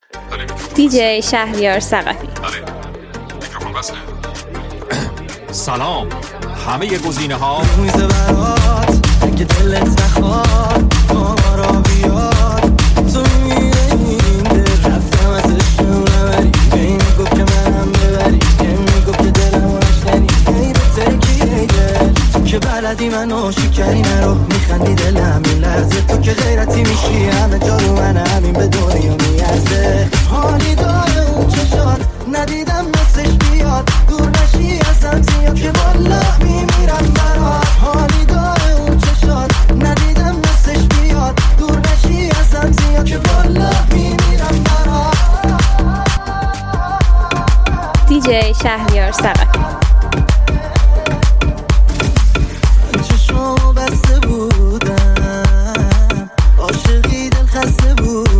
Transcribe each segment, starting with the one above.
دی‌جی شهریار ثقفی. میکروفون بسته. سلام. همه گزینه‌ها میزه برات اگه دلت نخواد ما را بیاد تو میره این در رفتم ازش نبری این گفت که منم ببری این گفت که دلمو نشنی ای بهتره که ای دل تو که بلدی منو شکری نرو میخندی دلم این لحظه تو که غیرتی میشی همه جا رو من همین به دنیا میارزه حالی داره اون چشات ندیدم مثلش بیاد دور نشی ازم زیاد که والا میمیرم برات حالی داره اون چشات ندیدم مثلش بیاد دور نشی ازم زیاد که والا میمیرم برات. دی‌جی شهریار ثقفی. چشمو بسته بودم عاشقی دل خسته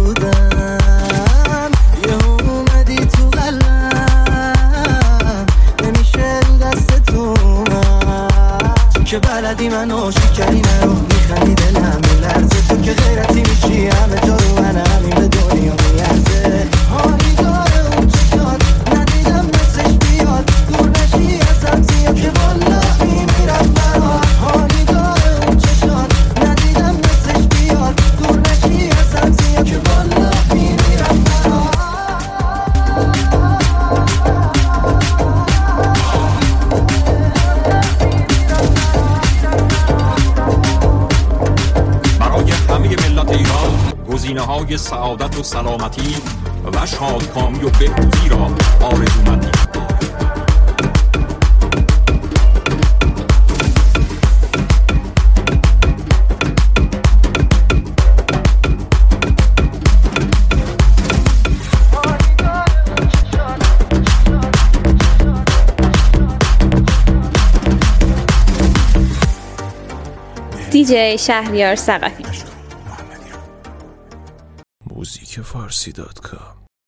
بودم یه اومدی تو قلبم نمیشه دست تو من که بلدی منو شکری نرو میخندی دلم میلرزه تو که غیرتی میشی همه جا رو من همین به دنیا میارزه حالی داره اون چشات ندیدم مثلش بیاد دور نشی ازم زیاد که والا میمیرم برات حالی داره اون چشات ندیدم مثلش بیاد دور نشی ازم زیاد که والا میمیرم برات. برای همه ملت ایران گزینه‌های سعادت و سلامتی و شادکامی و بهبودی را آرزومندیم. دی‌جی شهریار ثقفی. موزیک فارسی.com